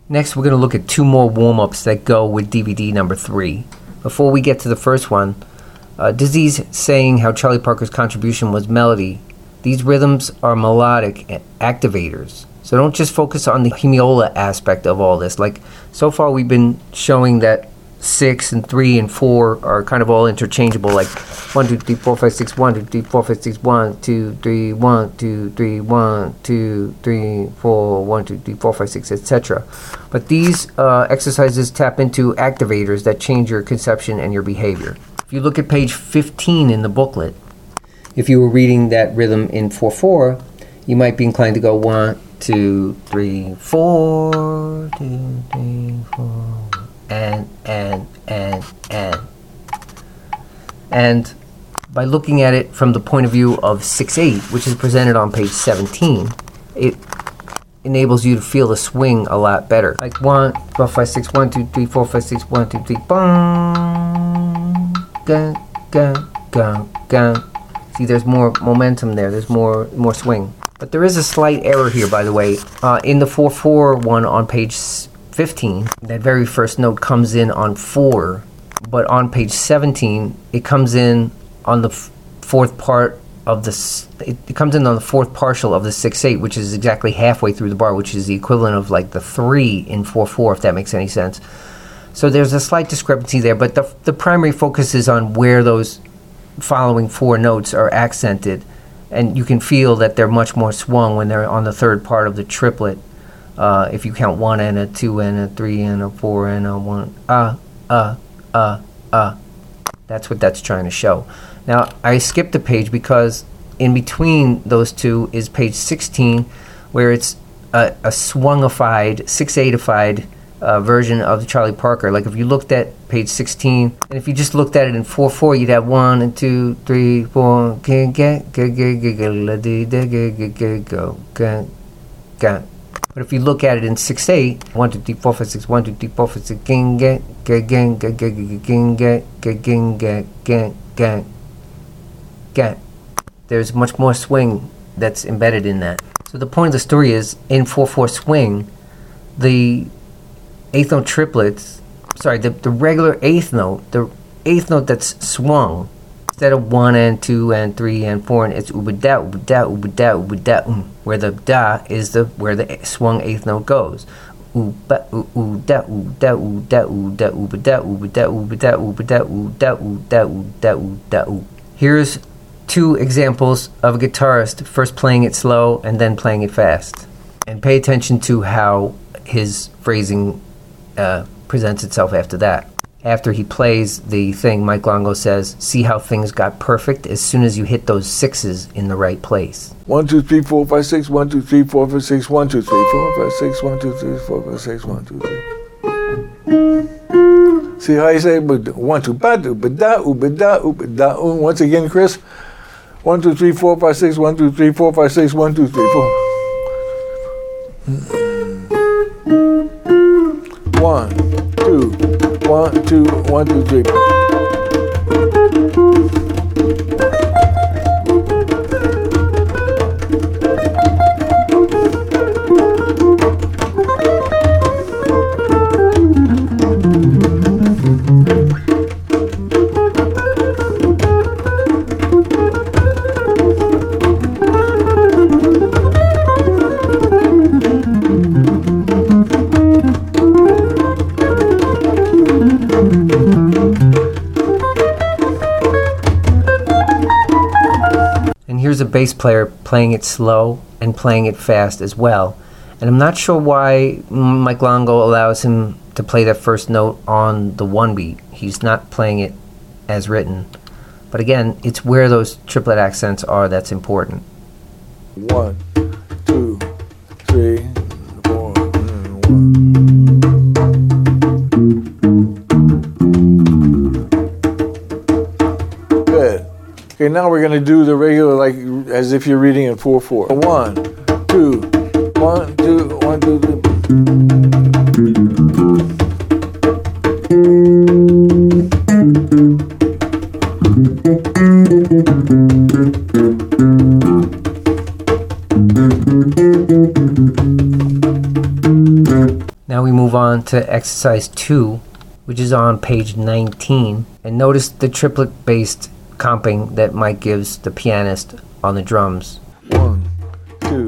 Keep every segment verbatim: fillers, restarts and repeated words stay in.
Next, we're going to look at two more warm-ups that go with D V D number three. Before we get to the first one, uh, Dizzy's saying how Charlie Parker's contribution was melody. These rhythms are melodic activators. So don't just focus on the hemiola aspect of all this. Like, so far we've been showing that six and three and four are kind of all interchangeable, like one, two, three, four, five, six, one, two, three, four, five, six, one, two, three, one, two, three, one, two, three, four, one, two, three, four, five, six, et cetera. But these uh, exercises tap into activators that change your conception and your behavior. If you look at page fifteen in the booklet, if you were reading that rhythm in four four, you might be inclined to go one, two, three, four, two, three, four, and, and, and, and. And by looking at it from the point of view of six eight, which is presented on page seventeen, it enables you to feel the swing a lot better. Like one, four, five, six, one, two, three, four, five, six, one, two, three, boom, gun, gun, gun, gun. See, there's more momentum there. There's more more swing. But there is a slight error here, by the way. Uh, in the four four one on page fifteen, that very first note comes in on four, but on page seventeen, it comes in on the f fourth part of the, s it, it comes in on the fourth partial of the six eight, which is exactly halfway through the bar, which is the equivalent of like the three in four four, if that makes any sense. So there's a slight discrepancy there, but the, the primary focus is on where those following four notes are accented, and you can feel that they're much more swung when they're on the third part of the triplet. Uh, if you count one and a two and a three and a four and a one, uh, uh, uh, uh. That's what that's trying to show. Now, I skipped a page because in between those two is page sixteen, where it's a, a swungified, six eight-ified uh, version of Charlie Parker. Like if you looked at page sixteen, and if you just looked at it in four four, you'd have one and two, three, four, go, go, go, go. But if you look at it in six eight, one, two, three, four, five, six, one, two, three, four, five, six, gang, gang, gang, gang, gang, gang, gang, gang, gang, gang, gang, gang. There's much more swing that's embedded in that. So the point of the story is, in four four swing, the eighth note triplets, sorry, the, the regular eighth note, the eighth note that's swung, instead of one and two and three and four, and it's uba-da, uba-da, uba-da, uba-da, um, where the da is the where the swung eighth note goes. Uba, u-da, u-da, u-da, u-da, uba-da, uba-da, uba-da, uba-da, u-da, u-da, u-da, u-da, u. Here's two examples of a guitarist first playing it slow and then playing it fast. And pay attention to how his phrasing uh, presents itself after that. After he plays the thing, Mike Longo says, "See how things got perfect as soon as you hit those sixes in the right place." One, two, three, four, five, six, one, two, three, four, five, six, one, two, three, four, five, six, one, two, three, four, five, six, one, two, three. See how you say one, two, ba, do, ba, da, u, ba, da, u, ba, da, u. Once again, Chris. One, two, three, four, five, six, one, two, three, four, five, six, one, two, three, four. One, two, one, two, one, two, three. Here's a bass player playing it slow and playing it fast as well. And I'm not sure why Mike Longo allows him to play that first note on the one beat. He's not playing it as written. But again, it's where those triplet accents are that's important. One, two, three, four, and one. Good. Okay, now we're going to do the regular, like, as if you're reading in four four. One, two, one, two, one, two, three. Now we move on to exercise two, which is on page nineteen. And notice the triplet-based comping that Mike gives the pianist on the drums. One, two,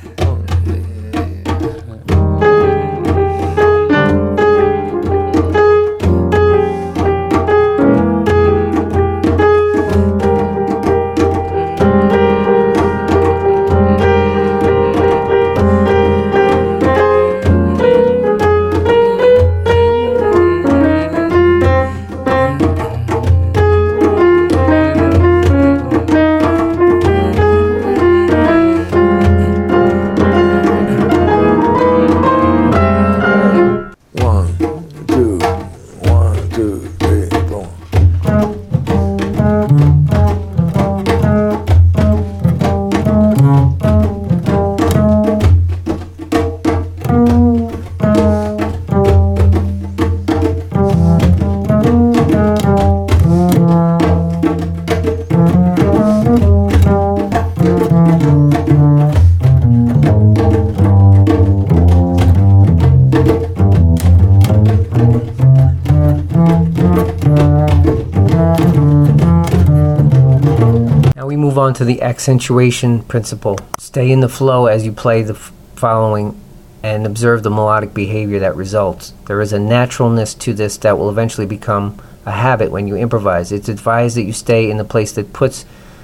On to the accentuation principle. Stay in the flow as you play the f- following and observe the melodic behavior that results. There is a naturalness to this that will eventually become a habit when you improvise. It's advised that you stay in the place that puts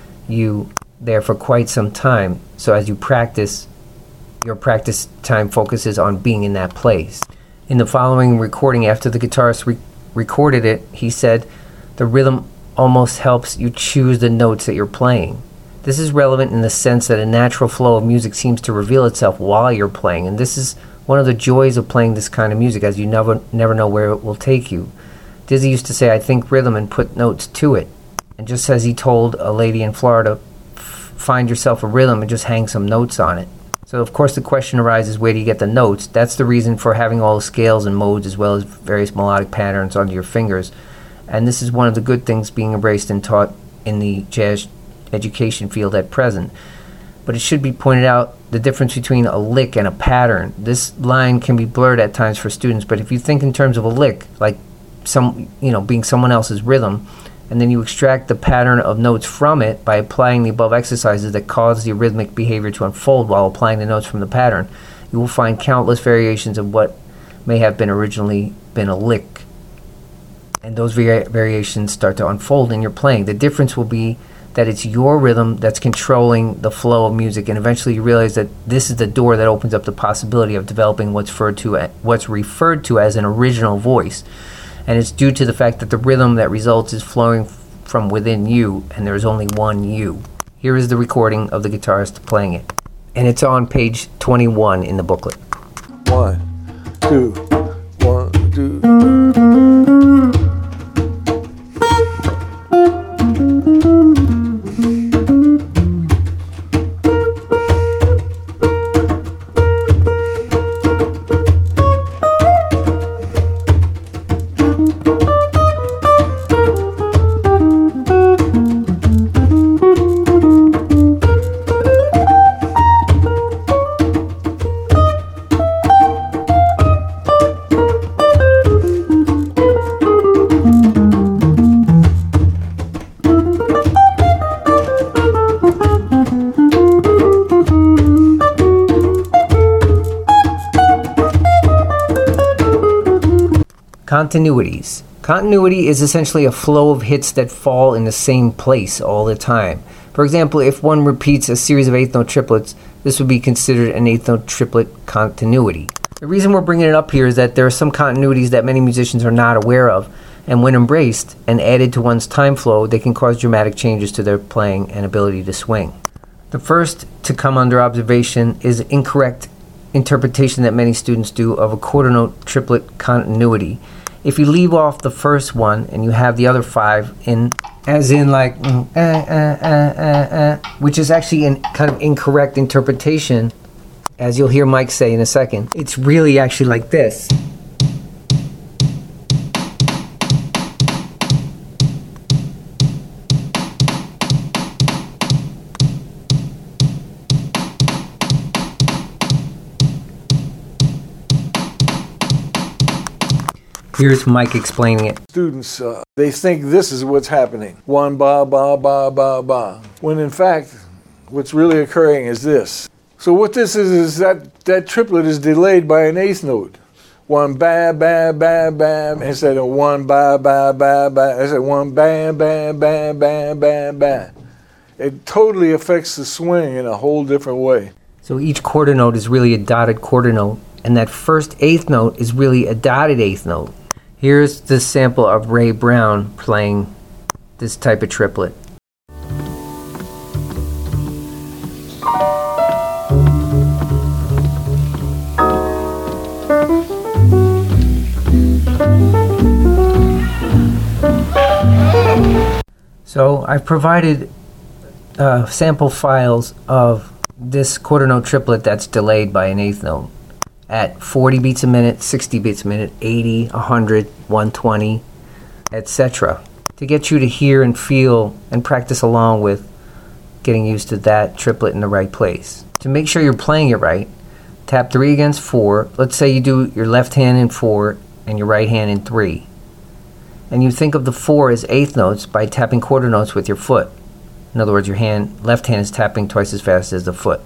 you there for quite some time. So as you practice, your practice time focuses on being in that place. In the following recording, after the guitarist re- recorded it, he said, the rhythm almost helps you choose the notes that you're playing. This is relevant in the sense that a natural flow of music seems to reveal itself while you're playing, and this is one of the joys of playing this kind of music, as you never never know where it will take you. Dizzy used to say, I think rhythm and put notes to it. And just as he told a lady in Florida, find yourself a rhythm and just hang some notes on it. So of course the question arises, where do you get the notes? That's the reason for having all the scales and modes as well as various melodic patterns under your fingers. And this is one of the good things being embraced and taught in the jazz education field at present. But it should be pointed out the difference between a lick and a pattern. This line can be blurred at times for students, but if you think in terms of a lick, like some, you know, being someone else's rhythm, and then you extract the pattern of notes from it by applying the above exercises that cause the rhythmic behavior to unfold while applying the notes from the pattern, you will find countless variations of what may have been originally been a lick. And those vari- variations start to unfold in your playing. The difference will be that it's your rhythm that's controlling the flow of music, and eventually you realize that this is the door that opens up the possibility of developing what's referred to, what's referred to as an original voice. And it's due to the fact that the rhythm that results is flowing from within you, and there's only one you. Here is the recording of the guitarist playing it. And it's on page twenty-one in the booklet. One, two, one, two. Continuities. Continuity is essentially a flow of hits that fall in the same place all the time. For example, if one repeats a series of eighth note triplets, this would be considered an eighth note triplet continuity. The reason we're bringing it up here is that there are some continuities that many musicians are not aware of, and when embraced and added to one's time flow, they can cause dramatic changes to their playing and ability to swing. The first to come under observation is incorrect interpretation that many students do of a quarter note triplet continuity. If you leave off the first one and you have the other five in, as in like, mm, uh, uh, uh, uh, uh, which is actually a kind of incorrect interpretation, as you'll hear Mike say in a second, it's really actually like this. Here's Mike explaining it. Students, uh, they think this is what's happening. One, ba, ba, ba, ba, ba. When in fact, what's really occurring is this. So what this is, is that that triplet is delayed by an eighth note. One, ba, ba, ba, ba, instead of one, ba, ba, ba, ba. I said one, ba, ba, ba, ba, ba, ba. It totally affects the swing in a whole different way. So each quarter note is really a dotted quarter note, and that first eighth note is really a dotted eighth note. Here's the sample of Ray Brown playing this type of triplet. So I've provided uh, sample files of this quarter note triplet that's delayed by an eighth note at forty beats a minute, sixty beats a minute, eighty, one hundred, one twenty, et cetera, to get you to hear and feel and practice along with getting used to that triplet in the right place. To make sure you're playing it right, tap three against four. Let's say you do your left hand in four and your right hand in three. And you think of the four as eighth notes by tapping quarter notes with your foot. In other words, your hand, left hand is tapping twice as fast as the foot.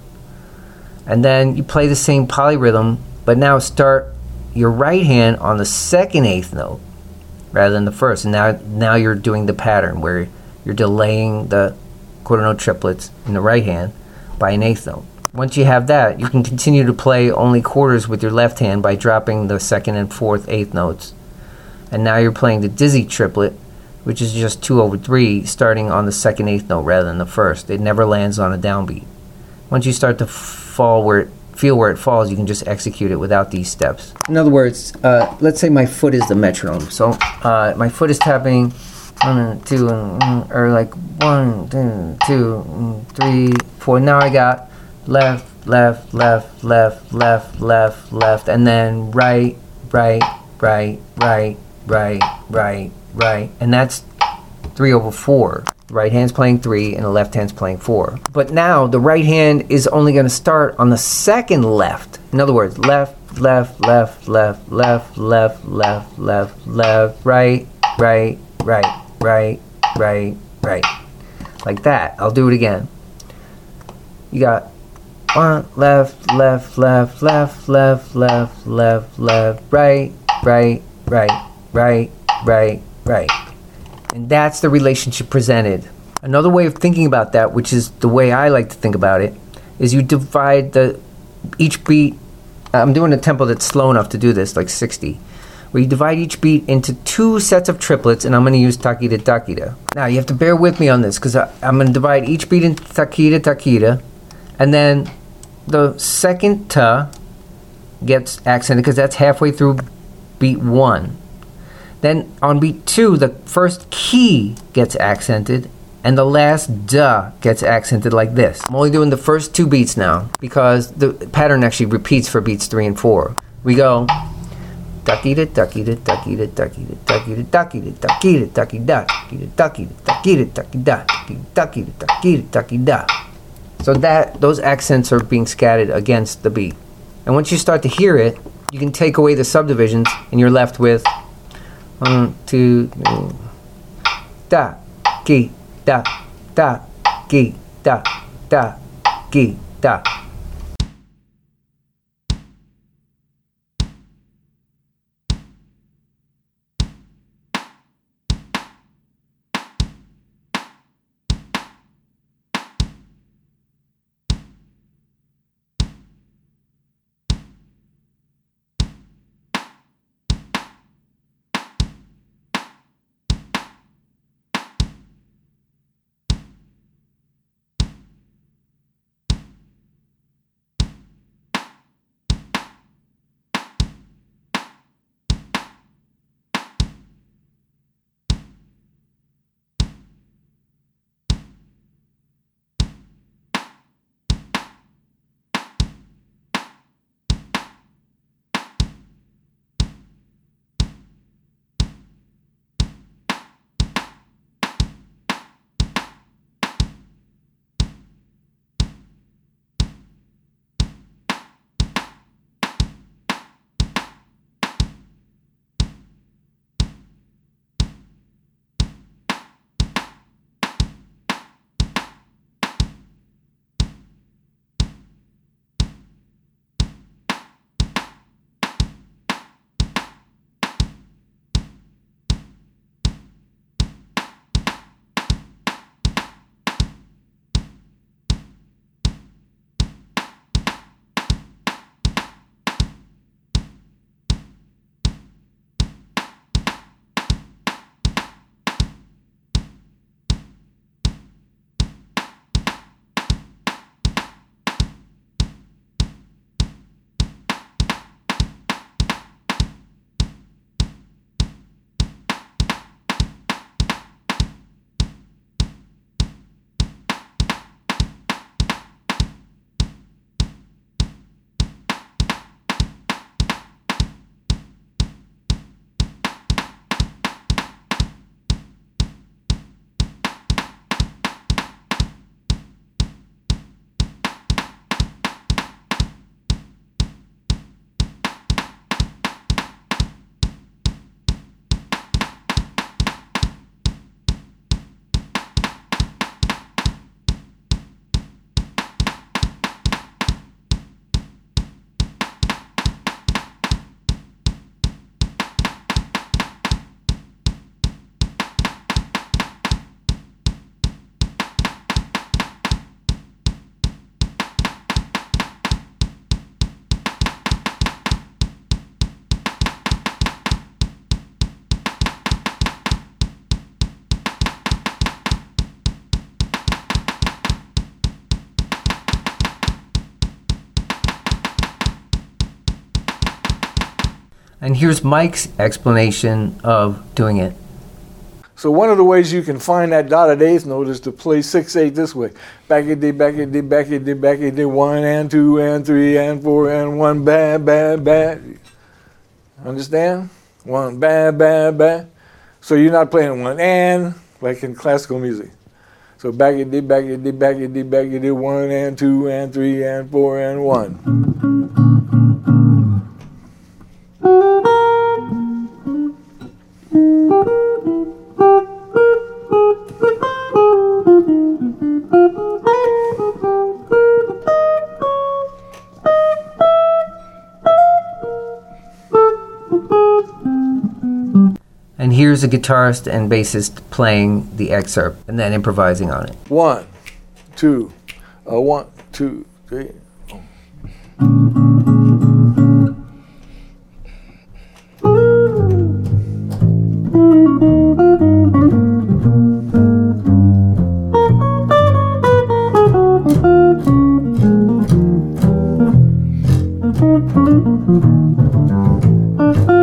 And then you play the same polyrhythm, but now start your right hand on the second eighth note rather than the first. And now, now you're doing the pattern where you're delaying the quarter note triplets in the right hand by an eighth note. Once you have that, you can continue to play only quarters with your left hand by dropping the second and fourth eighth notes. And now you're playing the dizzy triplet, which is just two over three, starting on the second eighth note rather than the first. It never lands on a downbeat. Once you start to fall where it, feel where it falls, you can just execute it without these steps. In other words, uh, let's say my foot is the metronome. So uh, my foot is tapping one, two, or like one, two, three, four. Now I got left, left, left, left, left, left, left, and then right, right, right, right, right, right, right, and that's three over four. The right hand's playing three and the left hand's playing four. But now the right hand is only going to start on the second left. In other words, left, left, left, left, left, left, left, left, left, right, right, right, right, right, right. Like that. I'll do it again. You got one, left, left, left, left, left, left, left, left, right, right, right, right, right, right. And that's the relationship presented. Another way of thinking about that, which is the way I like to think about it, is you divide the each beat. I'm doing a tempo that's slow enough to do this, like sixty, where you divide each beat into two sets of triplets, and I'm going to use takita takita. Now you have to bear with me on this because I'm going to divide each beat into takita takita, and then the second ta gets accented because that's halfway through beat one. Then on beat two, the first key gets accented, and the last da gets accented like this. I'm only doing the first two beats now because the pattern actually repeats for beats three and four. We go takita takita takita takita takita takita takita takita takita takita takita takita takita takita takita. So that those accents are being scattered against the beat. And once you start to hear it, you can take away the subdivisions, and you're left with one, two, three, da, ki, da, da, ki, da, da, ki, da. And here's Mike's explanation of doing it. So one of the ways you can find that dotted eighth note is to play six eight this way. Back it did, back it did, back it did, back it did, one and two and three and four and one, bad, bad, bad. Understand? One, bad, bad, bad. So you're not playing one and, like in classical music. So back it did, back it did, back it did, back it did, one and two and three and four and one. And here's a guitarist and bassist playing the excerpt and then improvising on it. One, two, uh, one, two, three. Oh.